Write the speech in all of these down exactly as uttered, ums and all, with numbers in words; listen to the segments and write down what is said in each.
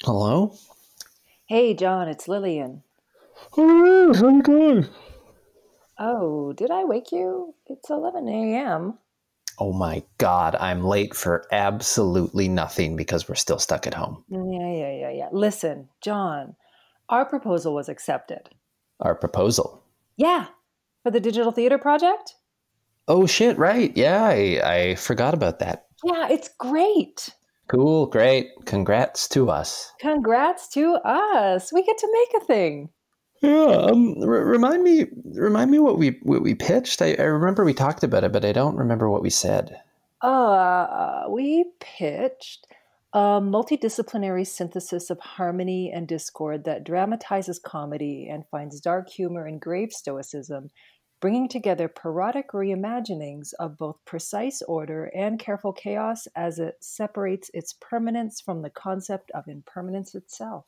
Hello? Hey, John, it's Lillian. Hello, how's it going? Oh, did I wake you? It's eleven a m. Oh my god, I'm late for absolutely nothing because we're still stuck at home. Yeah, yeah, yeah, yeah. Listen, John, our proposal was accepted. Our proposal. Yeah, for the digital theater project? Oh shit, right. Yeah, I, I forgot about that. Yeah, it's great. Cool, great. Congrats to us. Congrats to us. We get to make a thing. Yeah, um, r- remind me, remind me what we what we pitched. I, I remember we talked about it, but I don't remember what we said. Uh, we pitched a multidisciplinary synthesis of harmony and discord that dramatizes comedy and finds dark humor and grave stoicism, bringing together parodic reimaginings of both precise order and careful chaos as it separates its permanence from the concept of impermanence itself.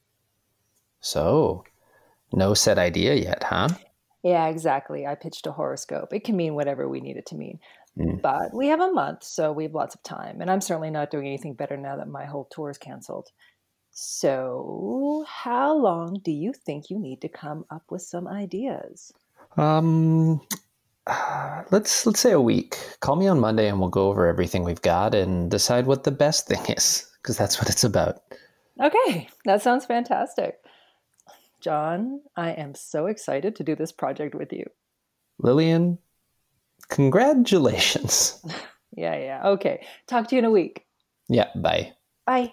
So, no set idea yet, huh? Yeah, exactly. I pitched a horoscope. It can mean whatever we need it to mean. Mm. But we have a month, so we have lots of time. And I'm certainly not doing anything better now that my whole tour is canceled. So, how long do you think you need to come up with some ideas? Um, let's let's say a week. Call me on Monday and we'll go over everything we've got and decide what the best thing is, because that's what it's about. Okay, that sounds fantastic. John, I am so excited to do this project with you. Lillian, congratulations. Yeah, yeah. Okay. Talk to you in a week. Yeah, bye. Bye.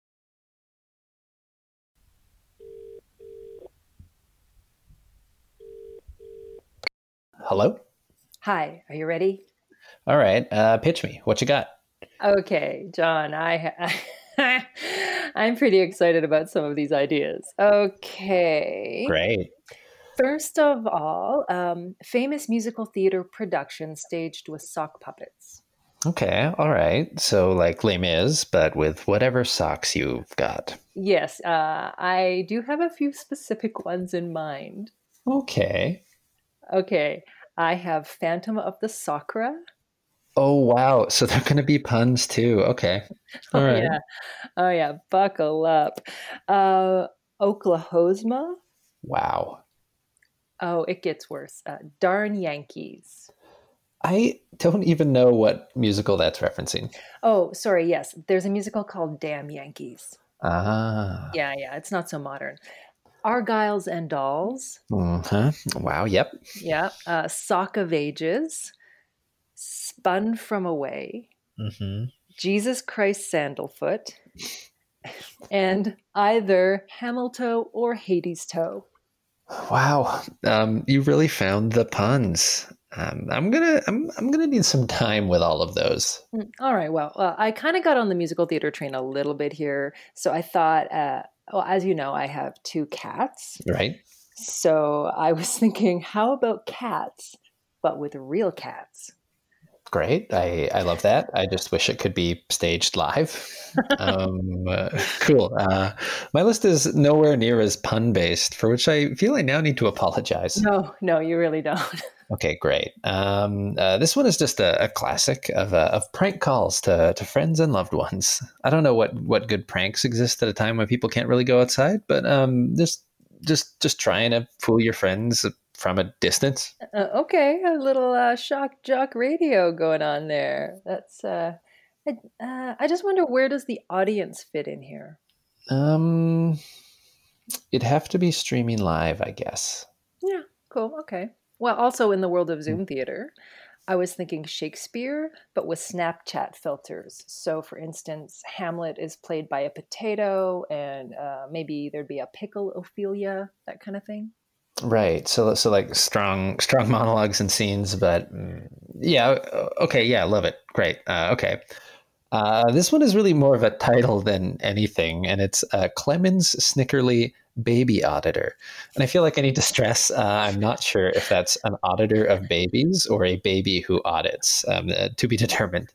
Hello? Hi, are you ready? All right, uh, pitch me. What you got? Okay, John, I ha- I'm pretty excited about some of these ideas. Okay. Great. First of all, um, famous musical theater production staged with sock puppets. Okay, all right. So, like Les Mis, but with whatever socks you've got. Yes, uh, I do have a few specific ones in mind. Okay. Okay, I have Phantom of the Sakura. Oh, wow. So, there are going to be puns too. Okay. All Oh right. yeah, oh yeah, buckle up. Uh, Oklahoma. Wow. Oh, it gets worse. Uh, Darn Yankees. I don't even know what musical that's referencing. Oh, sorry. Yes, there's a musical called Damn Yankees. Ah. Yeah, yeah, it's not so modern. Argyles and Dolls. Uh-huh. Wow. Yep. Yeah. Uh, Sock of Ages. Spun from Away. Mm-hmm. Jesus Christ Sandalfoot. And either Hamilton or Hades Toe. Wow, um, you really found the puns. Um, I'm gonna, I'm, I'm gonna need some time with all of those. Mm, all right. Well, uh, I kind of got on the musical theater train a little bit here. So I thought, uh, well, as you know, I have two cats. Right? So I was thinking, how about cats, but with real cats? Great. I, I love that. I just wish it could be staged live. Um, uh, cool. Uh, my list is nowhere near as pun based, for which I feel I now need to apologize. No, no, you really don't. Okay, great. Um, uh, this one is just a, a classic of, uh, of prank calls to, to friends and loved ones. I don't know what, what good pranks exist at a time when people can't really go outside, but um, just just just trying to fool your friends from a distance. Uh, okay, a little uh, shock jock radio going on there. That's. Uh, I, uh, I just wonder, where does the audience fit in here? Um, it'd have to be streaming live, I guess. Yeah, cool. Okay. Well, also in the world of Zoom theater, I was thinking Shakespeare, but with Snapchat filters. So, for instance, Hamlet is played by a potato, and uh, maybe there'd be a pickle Ophelia, that kind of thing. Right. So so like strong strong monologues and scenes, but mm, yeah. Okay. Yeah. Love it. Great. Uh, okay. Uh, this one is really more of a title than anything, and it's uh, Clemens Snickerly Baby Auditor. And I feel like I need to stress uh, I'm not sure if that's an auditor of babies or a baby who audits, um, uh, to be determined.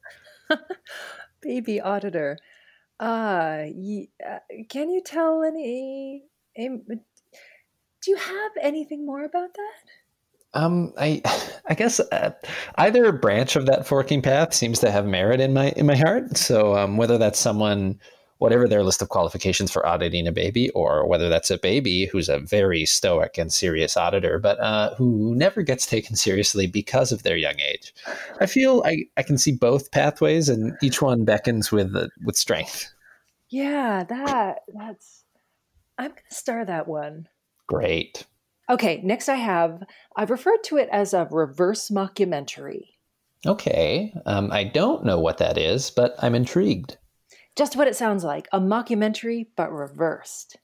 Baby auditor. Uh, ye- uh, can you tell any? em- Do you have anything more about that? Um, I, I guess uh, either branch of that forking path seems to have merit in my in my heart. So um, whether that's someone whatever their list of qualifications for auditing a baby, or whether that's a baby who's a very stoic and serious auditor, but uh, who never gets taken seriously because of their young age. I feel I, I can see both pathways, and each one beckons with uh, with strength. Yeah, that that's I'm going to star that one. Great. Okay, next I have I've referred to it as a reverse mockumentary. Okay. Um, I don't know what that is, but I'm intrigued. Just what it sounds like, a mockumentary, but reversed.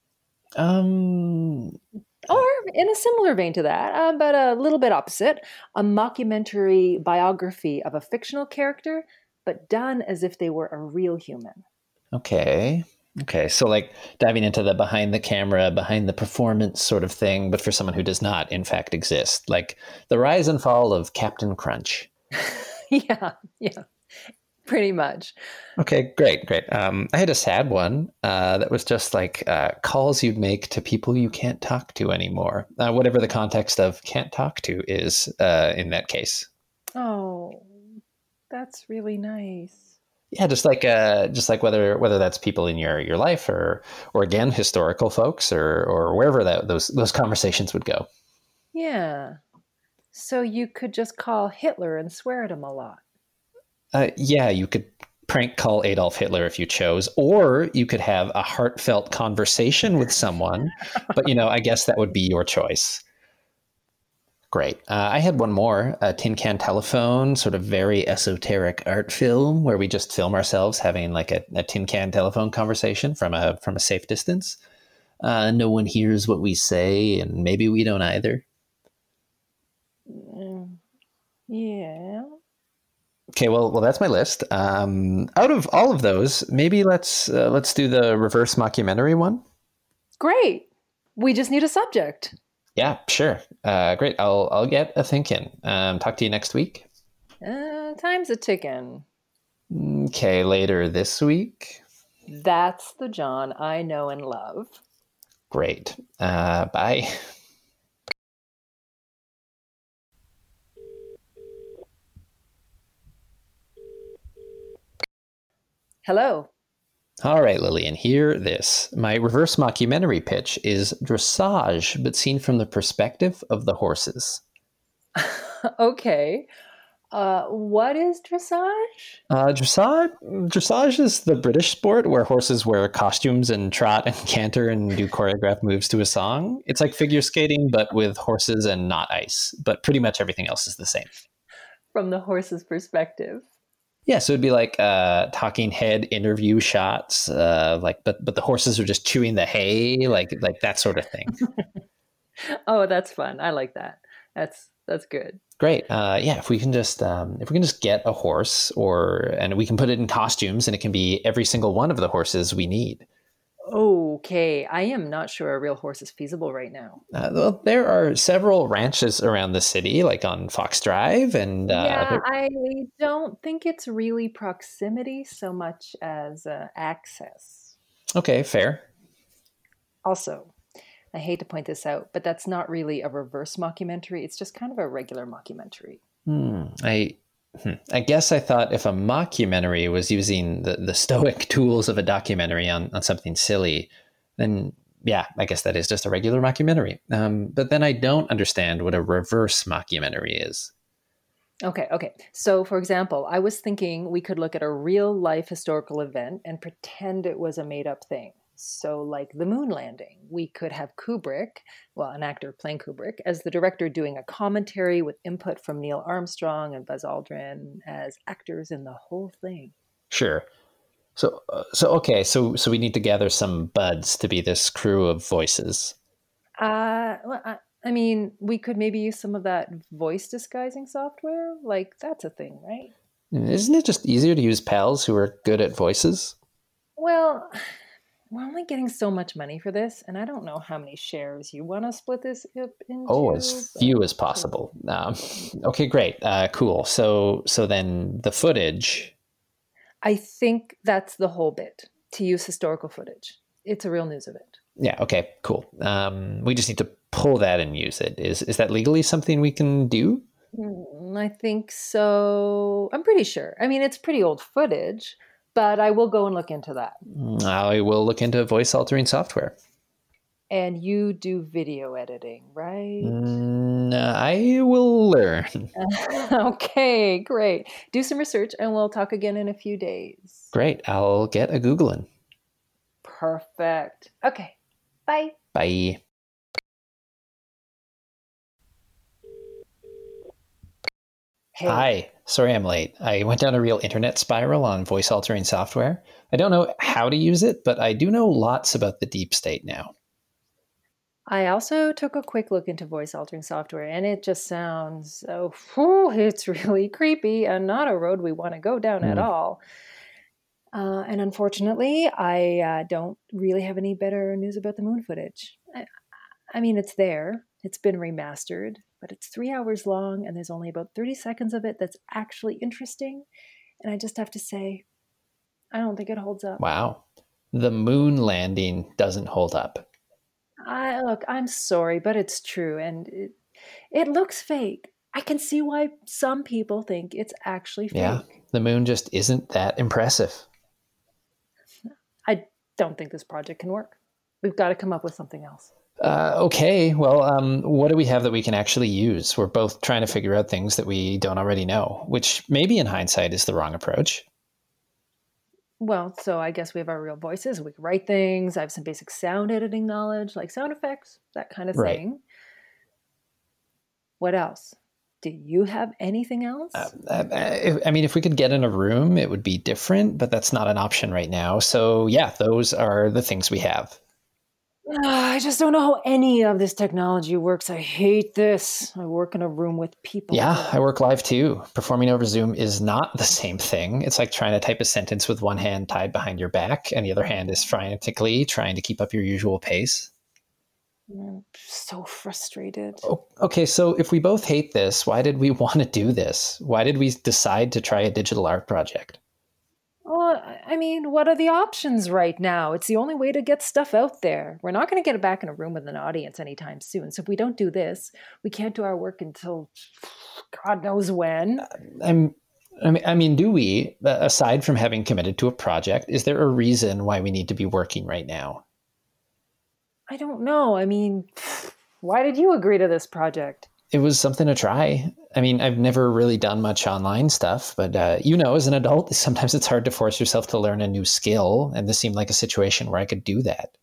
Um, Or in a similar vein to that, uh, but a little bit opposite, a mockumentary biography of a fictional character, but done as if they were a real human. okay. Okay. So, like diving into the behind the camera, behind the performance sort of thing, but for someone who does not, in fact, exist, like the rise and fall of Captain Crunch. yeah, yeah, pretty much. Okay, great, great. Um, I had a sad one uh, that was just like uh, calls you'd make to people you can't talk to anymore, uh, whatever the context of can't talk to is uh, in that case. Oh, that's really nice. Yeah, just like uh, just like whether whether that's people in your your life or or again historical folks or or wherever that those those conversations would go. Yeah. So you could just call Hitler and swear at him a lot. Uh, yeah, you could prank call Adolf Hitler if you chose, or you could have a heartfelt conversation with someone. But you know, I guess that would be your choice. Great. Uh, I had one more, a Tin Can Telephone, sort of very esoteric art film where we just film ourselves having like a, a tin can telephone conversation from a from a safe distance. Uh, no one hears what we say, and maybe we don't either. Mm, yeah. Okay, well, well, that's my list. Um, out of all of those, maybe let's uh, let's do the reverse mockumentary one. Great. We just need a subject. Yeah, sure. Uh, great. I'll I'll get a thinking. Um, talk to you next week. Uh, time's a ticking. Okay, later this week. That's the John I know and love. Great. Uh, bye. Hello. All right, Lillian, hear this. My reverse mockumentary pitch is dressage, but seen from the perspective of the horses. Okay. Uh, what is dressage? Uh, dressage, dressage is the British sport where horses wear costumes and trot and canter and do choreographed moves to a song. It's like figure skating, but with horses and not ice. But pretty much everything else is the same. From the horse's perspective. Yeah, so it'd be like uh, talking head interview shots, uh, like but but the horses are just chewing the hay, like like that sort of thing. Oh, that's fun. I like that. That's that's good. Great. Uh, yeah, if we can just um, if we can just get a horse, or and we can put it in costumes, and it can be every single one of the horses we need. Okay, I am not sure a real horse is feasible right now. Uh, well, there are several ranches around the city, like on Fox Drive, and uh, Yeah, there- I don't think it's really proximity so much as uh, access. okay, fair. Also, I hate to point this out, but that's not really a reverse mockumentary. It's just kind of a regular mockumentary. Hmm. I hmm. I guess I thought if a mockumentary was using the, the stoic tools of a documentary on, on something silly, then yeah, I guess that is just a regular mockumentary. Um, but then I don't understand what a reverse mockumentary is. Okay, okay. So, for example, I was thinking we could look at a real life historical event and pretend it was a made up thing. So, like the moon landing, we could have Kubrick, well, an actor playing Kubrick, as the director doing a commentary with input from Neil Armstrong and Buzz Aldrin as actors in the whole thing. Sure. So uh, so okay, so so we need to gather some buds to be this crew of voices. Uh, well, I, I mean, we could maybe use some of that voice disguising software. Like, that's a thing, right? Isn't it just easier to use pals who are good at voices? Well, we're only getting so much money for this, and I don't know how many shares you want to split this up into. Oh, as but- few as possible. Um, okay, great, uh, cool. So so then the footage. I think that's the whole bit, to use historical footage. It's a real news event. Yeah. Okay. Cool. Um, we just need to pull that and use it. Is is that legally something we can do? Mm, I think so. I'm pretty sure. I mean, it's pretty old footage, but I will go and look into that. I will look into voice altering software. And you do video editing, right? Mm, I will learn. Okay, great. Do some research and we'll talk again in a few days. Great. I'll get a Googling. Perfect. Okay. Bye. Bye. Hey. Hi. Sorry I'm late. I went down a real internet spiral on voice altering software. I don't know how to use it, but I do know lots about the deep state now. I also took a quick look into voice altering software, and it just sounds, oh, whew, it's really creepy and not a road we want to go down mm. at all. Uh, and unfortunately, I uh, don't really have any better news about the moon footage. I, I mean, it's there. It's been remastered, but it's three hours long, and there's only about thirty seconds of it that's actually interesting. And I just have to say, I don't think it holds up. Wow. The moon landing doesn't hold up. I, look, I'm sorry, but it's true. And it, it looks fake. I can see why some people think it's actually fake. Yeah, the moon just isn't that impressive. I don't think this project can work. We've got to come up with something else. Uh, okay, well, um, what do we have that we can actually use? We're both trying to figure out things that we don't already know, which maybe in hindsight is the wrong approach. Well, so I guess we have our real voices. We can write things. I have some basic sound editing knowledge, like sound effects, that kind of right. thing. What else? Do you have anything else? Uh, I, I mean, if we could get in a room, it would be different, but that's not an option right now. So yeah, those are the things we have. Uh, I just don't know how any of this technology works. I hate this. I work in a room with people. Yeah, I work live too. Performing over Zoom is not the same thing. It's like trying to type a sentence with one hand tied behind your back, and the other hand is frantically trying to keep up your usual pace. I'm so frustrated. Oh, okay, so if we both hate this, why did we want to do this? Why did we decide to try a digital art project? Well, I mean, what are the options right now? It's the only way to get stuff out there. We're not going to get it back in a room with an audience anytime soon. So if we don't do this, we can't do our work until God knows when. I'm, I mean, I mean, do we, aside from having committed to a project, is there a reason why we need to be working right now? I don't know. I mean, why did you agree to this project? It was something to try. I mean, I've never really done much online stuff, but uh, you know, as an adult, sometimes it's hard to force yourself to learn a new skill. And this seemed like a situation where I could do that.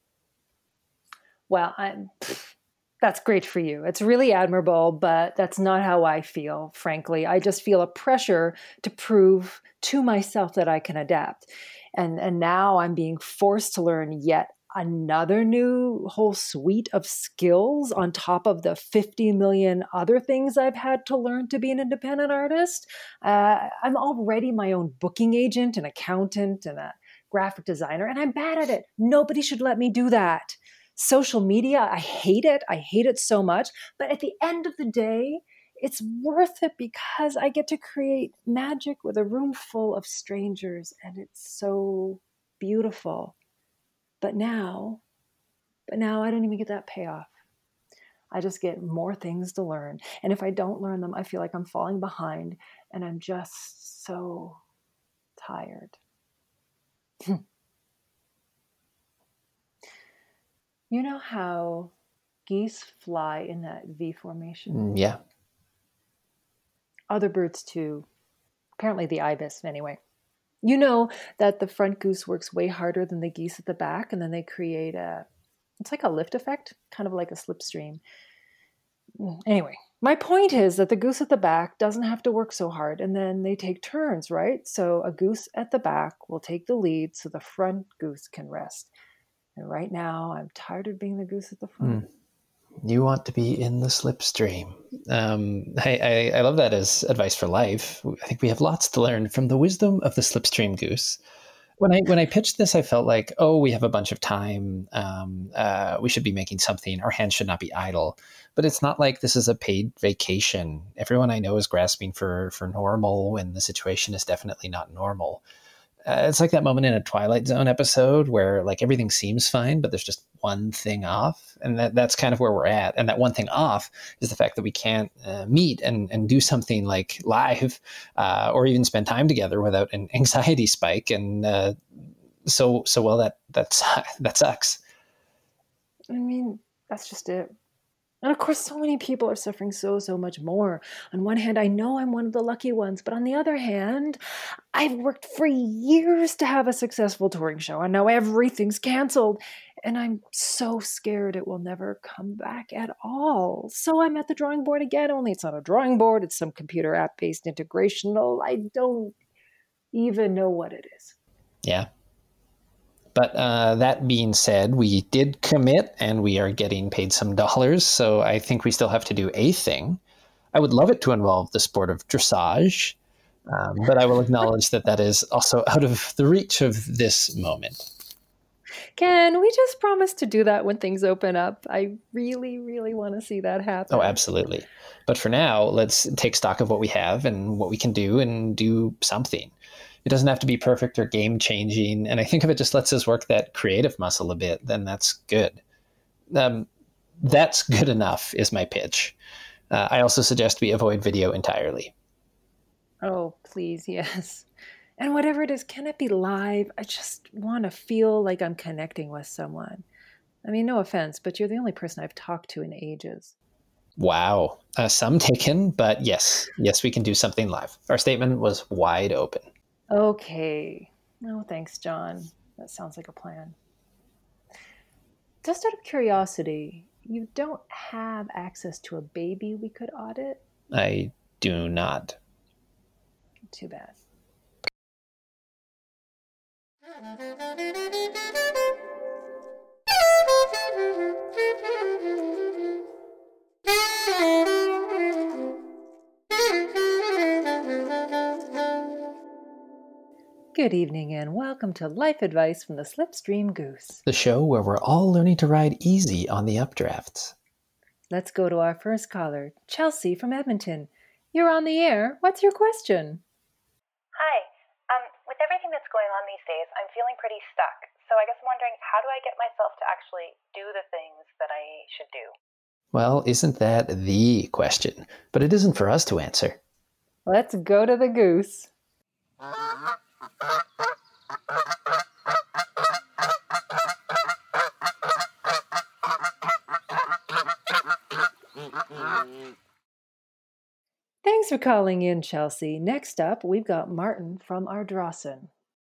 Well, I'm, that's great for you. It's really admirable, but that's not how I feel, frankly. I just feel a pressure to prove to myself that I can adapt. And, and now I'm being forced to learn yet another new whole suite of skills on top of the fifty million other things I've had to learn to be an independent artist. Uh, I'm already my own booking agent, an accountant, and a graphic designer, and I'm bad at it. Nobody should let me do that. Social media, I hate it. I hate it so much. But at the end of the day, it's worth it because I get to create magic with a room full of strangers, and it's so beautiful. But now, but now I don't even get that payoff. I just get more things to learn. And if I don't learn them, I feel like I'm falling behind and I'm just so tired. You know how geese fly in that V formation? Yeah. Other birds too. Apparently the ibis anyway. You know that the front goose works way harder than the geese at the back, and then they create a, it's like a lift effect, kind of like a slipstream. Anyway, my point is that the goose at the back doesn't have to work so hard, and then they take turns, right? So a goose at the back will take the lead so the front goose can rest. And right now, I'm tired of being the goose at the front. Mm. You want to be in the slipstream. Um, I, I, I love that as advice for life. I think we have lots to learn from the wisdom of the slipstream goose. When I when I pitched this, I felt like, oh, we have a bunch of time. Um, uh, we should be making something. Our hands should not be idle. But it's not like this is a paid vacation. Everyone I know is grasping for for normal when the situation is definitely not normal. Uh, it's like that moment in a Twilight Zone episode where like everything seems fine, but there's just one thing off. And that, that's kind of where we're at. And that one thing off is the fact that we can't uh, meet and, and do something like live uh, or even spend time together without an anxiety spike. And uh, so, so well, that, that's, that sucks. I mean, that's just it. And of course, so many people are suffering so, so much more. On one hand, I know I'm one of the lucky ones, but on the other hand, I've worked for years to have a successful touring show, and now everything's canceled. And I'm so scared it will never come back at all. So I'm at the drawing board again, only it's not a drawing board, it's some computer app-based integrational. I don't even know what it is. Yeah. But uh, that being said, we did commit and we are getting paid some dollars. So I think we still have to do a thing. I would love it to involve the sport of dressage, um, but I will acknowledge that that is also out of the reach of this moment. Can we just promise to do that when things open up? I really, really want to see that happen. Oh, absolutely. But for now, let's take stock of what we have and what we can do and do something. It doesn't have to be perfect or game changing. And I think if it just lets us work that creative muscle a bit, then that's good. Um, that's good enough is my pitch. Uh, I also suggest we avoid video entirely. Oh, please, yes. And whatever it is, can it be live? I just want to feel like I'm connecting with someone. I mean, no offense, but you're the only person I've talked to in ages. Wow. Uh, some taken, but yes. Yes, we can do something live. Our statement was wide open. Okay. No, thanks, John. That sounds like a plan. Just out of curiosity, you don't have access to a baby we could audit? I do not. Too bad. Good evening and welcome to Life Advice from the Slipstream Goose. The show where we're all learning to ride easy on the updrafts. Let's go to our first caller, Chelsea from Edmonton. You're on the air. What's your question? Hi. Um, with everything that's going on these days, I'm feeling pretty stuck. So I guess I'm wondering, how do I get myself to actually do the things that I should do? Well, isn't that the question? But it isn't for us to answer. Let's go to the goose. Thanks for calling in, Chelsea. Next up, we've got Martin from Ardrossan.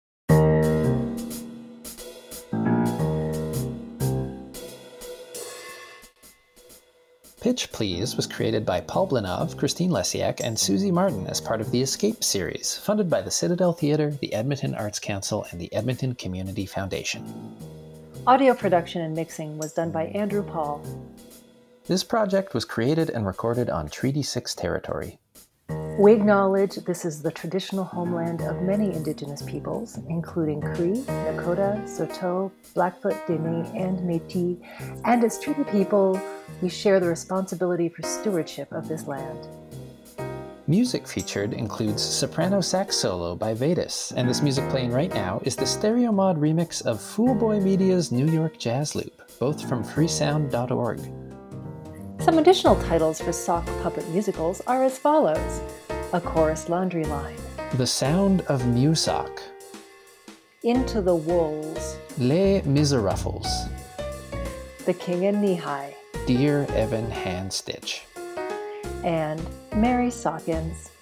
Pitch Please was created by Paul Blinov, Christine Lesiak, and Susie Martin as part of the Escape series, funded by the Citadel Theatre, the Edmonton Arts Council, and the Edmonton Community Foundation. Audio production and mixing was done by Andrew Paul. This project was created and recorded on Treaty six territory. We acknowledge this is the traditional homeland of many Indigenous peoples, including Cree, Nakota, Saulteaux, Blackfoot, Dene, and Métis, and as treaty people, we share the responsibility for stewardship of this land. Music featured includes soprano sax solo by Vetus, and this music playing right now is the Stereo Mod remix of Foolboy Media's New York Jazz Loop, both from freesound dot org. Some additional titles for sock puppet musicals are as follows: A Chorus Laundry Line, The Sound of Musock, Into the Wolves, Les Miserables, The King and Knee-High, Dear Evan Handstitch, and Mary Sawkins.